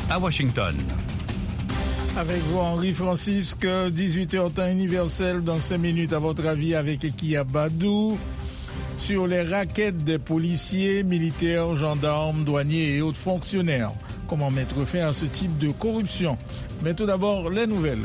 à Washington. Avec vous, Henri Francisque, 18h temps universel, dans 5 minutes à votre avis avec Ekia Badou, sur les raquettes des policiers, militaires, gendarmes, douaniers et autres fonctionnaires. Comment mettre fin à ce type de corruption? Mais tout d'abord, les nouvelles.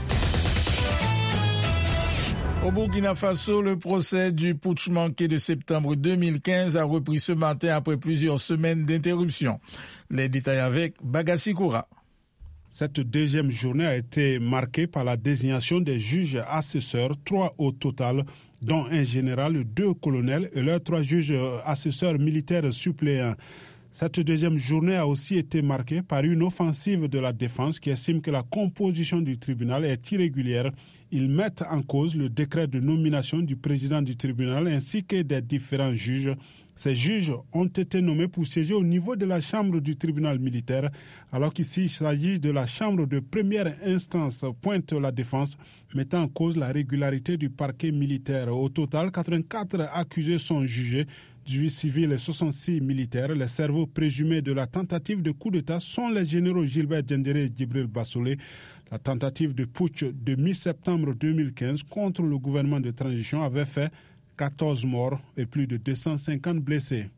Au Burkina Faso, le procès du putsch manqué de septembre 2015 a repris ce matin après plusieurs semaines d'interruption. Les détails avec Bagassi Koura. Cette deuxième journée a été marquée par la désignation des juges assesseurs, 3 au total, dont un général, 2 colonels et leurs 3 juges assesseurs militaires suppléants. Cette deuxième journée a aussi été marquée par une offensive de la défense qui estime que la composition du tribunal est irrégulière. Ils mettent en cause le décret de nomination du président du tribunal ainsi que des différents juges. Ces juges ont été nommés pour siéger au niveau de la chambre du tribunal militaire, alors qu'ici il s'agit de la chambre de première instance, pointe la défense, mettant en cause la régularité du parquet militaire. Au total, 84 accusés sont jugés, 18 civils et 66 militaires. Les cerveaux présumés de la tentative de coup d'État sont les généraux Gilbert Diendéré et Djibril Bassolé. La tentative de putsch de mi-septembre 2015 contre le gouvernement de transition avait fait 14 morts et plus de 250 blessés.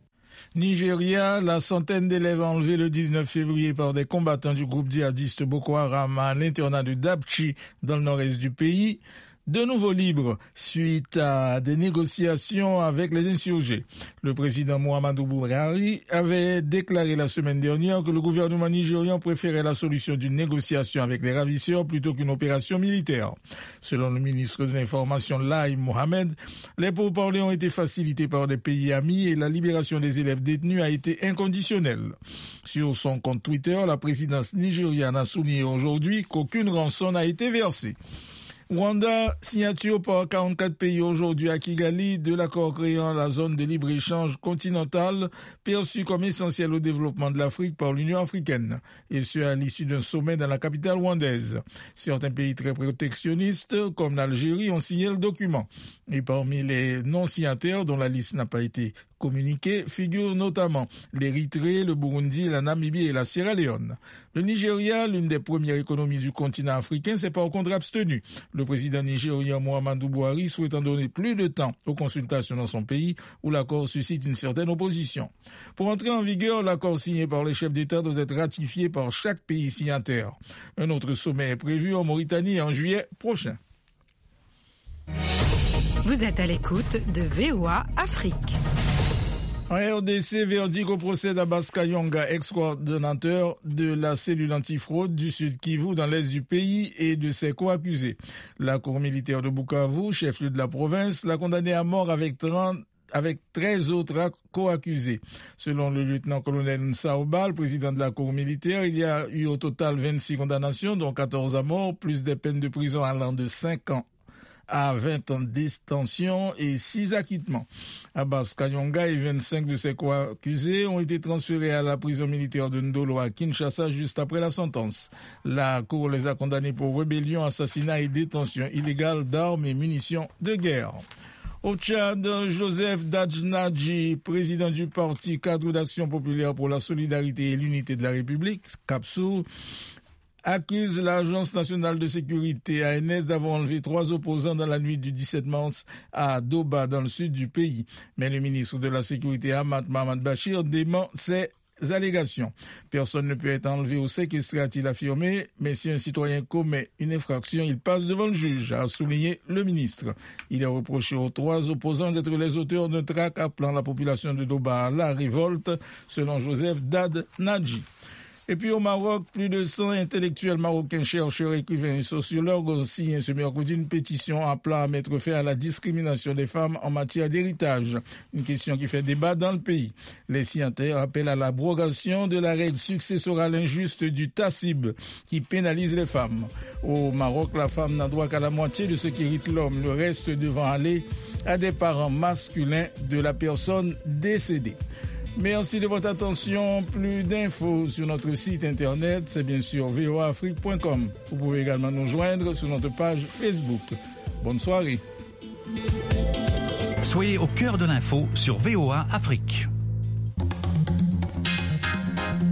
Nigeria, la centaine d'élèves enlevés le 19 février par des combattants du groupe djihadiste Boko Haram à l'internat de Dapchi dans le nord-est du pays, de nouveau libres suite à des négociations avec les insurgés. Le président Muhammadu Buhari avait déclaré la semaine dernière que le gouvernement nigérian préférait la solution d'une négociation avec les ravisseurs plutôt qu'une opération militaire. Selon le ministre de l'Information Lai Mohamed, les pourparlers ont été facilités par des pays amis et la libération des élèves détenus a été inconditionnelle. Sur son compte Twitter, la présidence nigériane a souligné aujourd'hui qu'aucune rançon n'a été versée. Rwanda, signature par 44 pays aujourd'hui à Kigali de l'accord créant la zone de libre-échange continentale perçue comme essentielle au développement de l'Afrique par l'Union africaine, et ce à l'issue d'un sommet dans la capitale rwandaise. Certains pays très protectionnistes, comme l'Algérie, ont signé le document. Et parmi les non-signataires, dont la liste n'a pas été communiquée, figurent notamment l'Érythrée, le Burundi, la Namibie et la Sierra Leone. Le Nigeria, l'une des premières économies du continent africain, s'est par contre abstenu. Le président nigérien Muhammadu Buhari souhaitant donner plus de temps aux consultations dans son pays, où l'accord suscite une certaine opposition. Pour entrer en vigueur, l'accord signé par les chefs d'État doit être ratifié par chaque pays signataire. Un autre sommet est prévu en Mauritanie en juillet prochain. Vous êtes à l'écoute de VOA Afrique. En RDC, verdict au procès d'Abbas Kayonga, ex-coordonnateur de la cellule antifraude du Sud Kivu dans l'est du pays et de ses co-accusés. La cour militaire de Bukavu, chef-lieu de la province, l'a condamné à mort avec 13 autres co-accusés. Selon le lieutenant-colonel Nsaoba, le président de la cour militaire, il y a eu au total 26 condamnations, dont 14 à mort, plus des peines de prison allant de 5 ans à 20 ans de détention et 6 acquittements. Abbas Kayonga et 25 de ses co-accusés ont été transférés à la prison militaire de Ndolo à Kinshasa juste après la sentence. La cour les a condamnés pour rébellion, assassinat et détention illégale d'armes et munitions de guerre. Au Tchad, Joseph Dadjnadji, président du parti Cadre d'Action Populaire pour la Solidarité et l'Unité de la République, CAPSOU, accuse l'Agence nationale de sécurité ANS d'avoir enlevé 3 opposants dans la nuit du 17 mars à Doba, dans le sud du pays. Mais le ministre de la Sécurité, Ahmad Mohamed Bachir, dément ces allégations. Personne ne peut être enlevé ou séquestré, a-t-il affirmé, mais si un citoyen commet une infraction, il passe devant le juge, a souligné le ministre. Il a reproché aux 3 opposants d'être les auteurs d'un tract appelant la population de Doba à la révolte, selon Joseph Dadjnadji. Et puis au Maroc, plus de 100 intellectuels marocains, chercheurs, écrivains et sociologues ont signé ce mercredi une pétition appelant à mettre fin à la discrimination des femmes en matière d'héritage. Une question qui fait débat dans le pays. Les signataires appellent à l'abrogation de la règle successorale injuste du tassib qui pénalise les femmes. Au Maroc, la femme n'a droit qu'à la moitié de ce qu'hérite l'homme, le reste devant aller à des parents masculins de la personne décédée. Merci de votre attention. Plus d'infos sur notre site internet, c'est bien sûr voaafrique.com. Vous pouvez également nous joindre sur notre page Facebook. Bonne soirée. Soyez au cœur de l'info sur VOA Afrique.